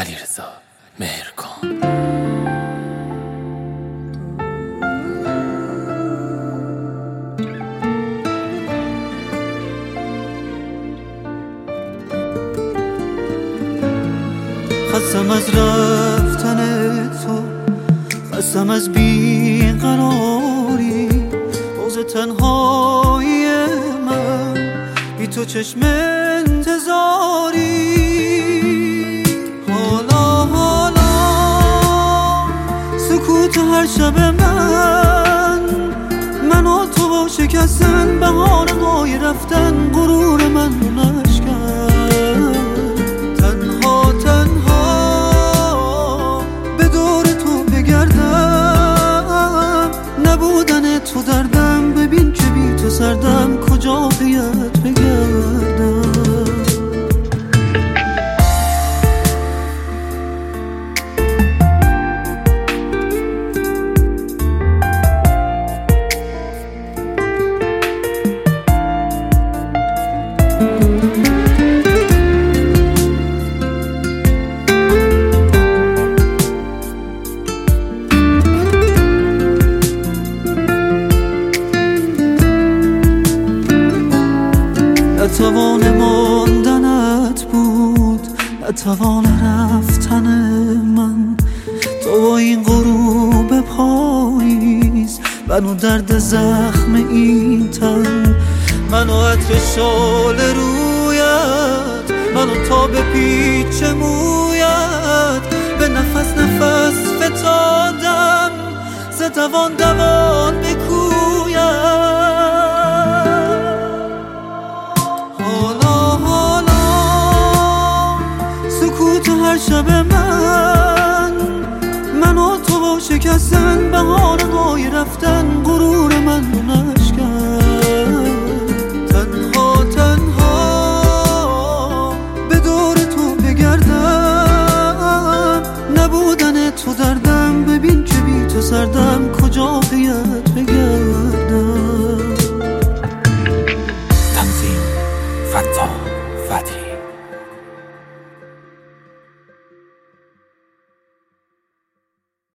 علیرضا مهرکان. خستم از رفتن تو، خستم از بیقراری، روز تنهایی من بی تو چشم انتظاری. حالا سکوت هر شب من و تو با شکستن، بهارهای رفتن غرور من رو نشکن. تنها به دور تو بگردم، نبودن تو دردم، ببین که بی تو سردم، کجا بیت بگردم. نتوان ماندنت بود، نتوان رفتن من، تو با این غروب پاییز، منو درد زخم این تن، منو عطر شال رویت، منو تا به پیچ مویت، به نفس فتادم ز دوان بکویت. هر شب من و تو با شکستن، بهارهای رفتن غرور من رو